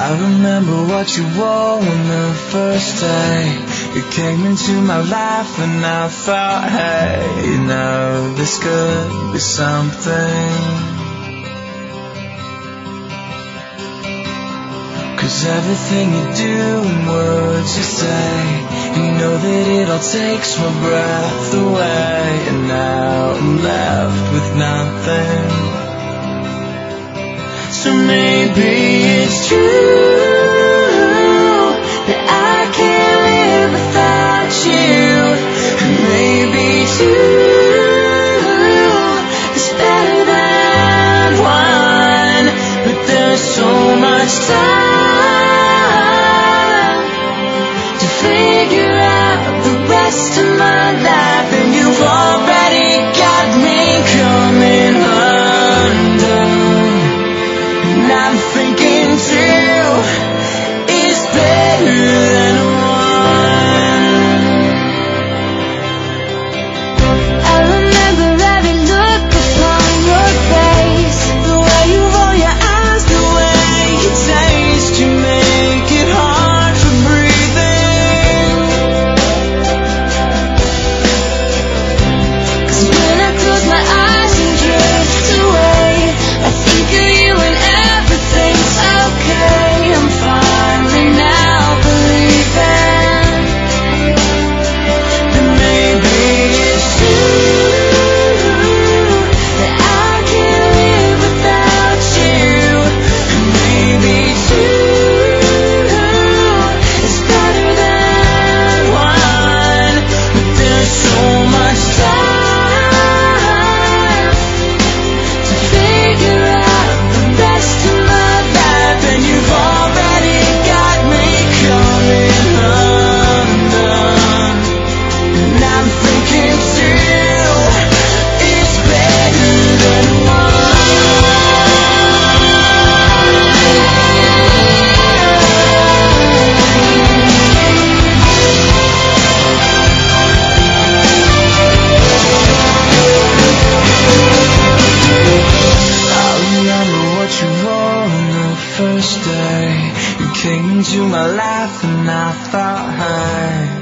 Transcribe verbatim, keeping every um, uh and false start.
I remember what you wore on the first day. You came into my life and I thought, hey, you know, this could be something. 'Cause everything you do and words you say, you know that it all takes my breath away. And now I'm left with nothing. So maybe it's true that I can't live without you. And maybe two is better than one. But there's so much time to figure out the rest of my life, and you've already got me coming undone. And I'm thinking two is better than one. I remember every look upon your face, The way you roll your eyes, the way you taste, you make it hard for breathing. 'cause when I close my eyes and drift away, I think of you and everything's okay. I'm finally now believing Then maybe it's true that I can't live without you. and maybe two It's better than one. But there's so much time to figure out the rest of my life, and you've already got me coming undone. And I'm thinking two is better than I remember what you wore on the first day. You came into my life and I thought, hey,